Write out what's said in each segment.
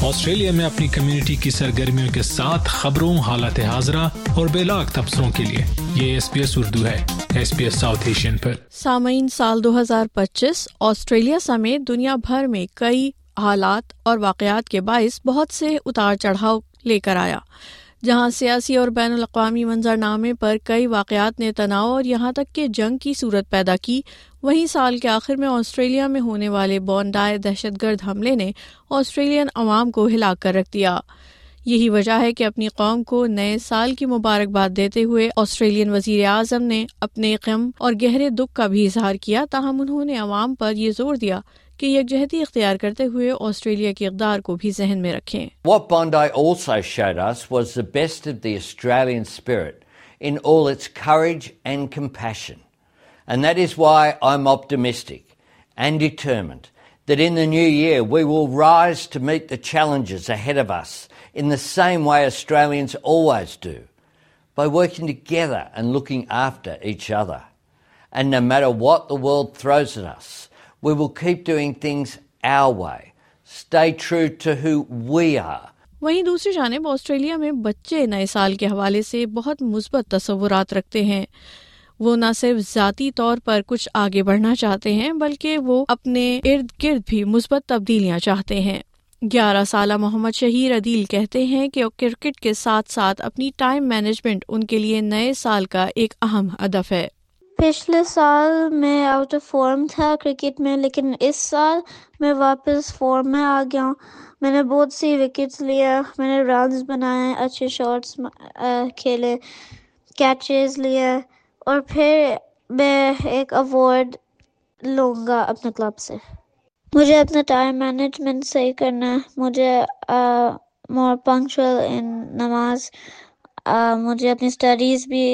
Australia में अपनी community की सरगर्मियों के साथ खबरों, हालत हाजरा और बेलाग तबसरों के लिए ये SBS उर्दू है, SBS साउथ एशियन पर। सामीन, साल 2025 ऑस्ट्रेलिया समेत दुनिया भर में कई हालात और वाक़यात के बाइस बहुत से उतार चढ़ाव लेकर आया। जहां सियासी और बैनुल अक़वामी मंजरनामे पर कई वाक़यात ने तनाव और यहाँ तक कि जंग की सूरत पैदा की, वहीं साल के आखिर में ऑस्ट्रेलिया में होने वाले बॉन्डाई दहशतगर्द हमले ने ऑस्ट्रेलियन अवाम को हिला कर रख दिया। यही वजह है कि अपनी कौम को नए साल की मुबारकबाद देते हुए ऑस्ट्रेलियन वज़ीर आज़म ने अपने गम और गहरे दुख का भी इजहार किया। ताहम उन्होंने अवाम पर ये जोर दिया कि यकजहती इख्तियार करते हुए ऑस्ट्रेलिया के इक़दार को भी जहन में रखें। What Bondi also showed us was the best of the Australian spirit in all its courage and compassion. And that is why I'm optimistic and determined that in the new year we will rise to meet the challenges ahead of us in the same way Australians always do, by working together and looking after each other. And no matter what the world throws at us, we will keep doing things our way, stay true to who we are. वहीं दूसरी जानिब Australia में बच्चे नए साल के हवाले से बहुत मुस्बत तस्वुरात रखते हैं। वो न सिर्फ ज़ाती तौर पर कुछ आगे बढ़ना चाहते हैं, बल्कि वो अपने इर्द गिर्द भी मुस्बत तब्दीलियां चाहते हैं। 11 साला मोहम्मद शहीर अदील कहते हैं कि क्रिकेट के साथ साथ अपनी टाइम मैनेजमेंट उनके लिए नए साल का एक अहम हदफ है। पिछले साल मैं आउट ऑफ फॉर्म था क्रिकेट में, लेकिन इस साल मैं वापस फॉर्म में आ गया हूँ। मैंने बहुत सी विकेट्स लिया, मैंने रन्स बनाए, अच्छे शॉट्स खेले, कैचेस लिए और फिर मैं एक अवार्ड लूँगा अपने क्लब से। मुझे अपना टाइम मैनेजमेंट सही करना है, मुझे मोर पंक्चुअल इन नमाज, मुझे अपनी स्टडीज़ भी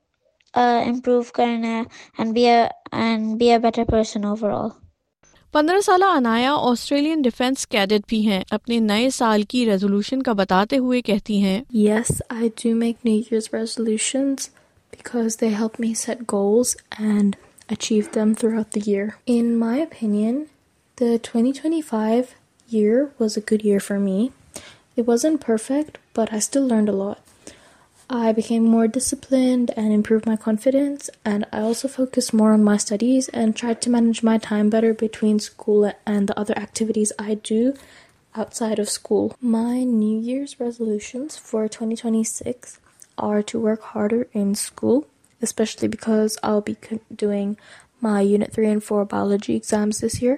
इम्प्रूव करना है and be a better person overall. 15 साला अनाया ऑस्ट्रेलियन डिफेंस कैडेट भी हैं। अपने नए साल की रेजोल्यूशन का बताते हुए कहती हैं, Yes, I do make New Year's resolutions because they help me set goals and achieve them throughout the year. In my opinion, the 2025 year was a good year for me. It wasn't perfect, but I still learned a lot. I became more disciplined and improved my confidence, and I also focused more on my studies and tried to manage my time better between school and the other activities I do outside of school. My New Year's resolutions for 2026 are to work harder in school, especially because I'll be doing my Unit 3 and 4 biology exams this year.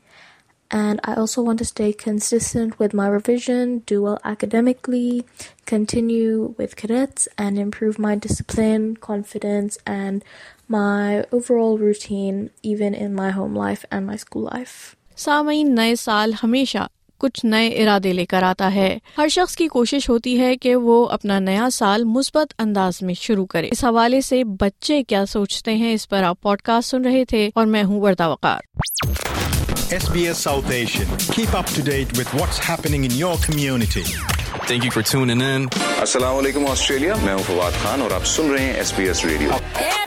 And I also want to stay consistent with my revision, do well academically, continue with cadets, and improve my discipline, confidence, and my overall routine, even in my home life and my school life. सामीन, नए साल हमेशा कुछ नए इरादे लेकर आता है। हर शख्स की कोशिश होती है कि वो अपना नया साल मुस्बत अंदाज में शुरू करे। इस हवाले से बच्चे क्या सोचते हैं, इस पर आप पॉडकास्ट सुन रहे थे और मैं हूँ वर्दा वकार। SBS South Asian. Keep up to date with what's happening in your community. Thank you for tuning in. अस्सलाम वालेकुम ऑस्ट्रेलिया, मैं हूं फवाद खान और आप सुन रहे हैं SBS रेडियो।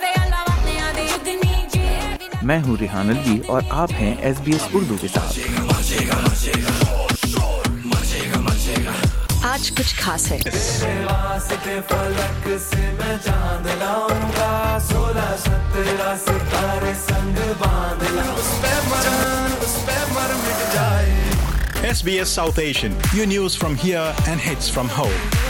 मैं हूं रिहान अली और आप हैं SBS उर्दू के साथ। आज कुछ खास है। SBS South Asian. Your news from here and hits from home.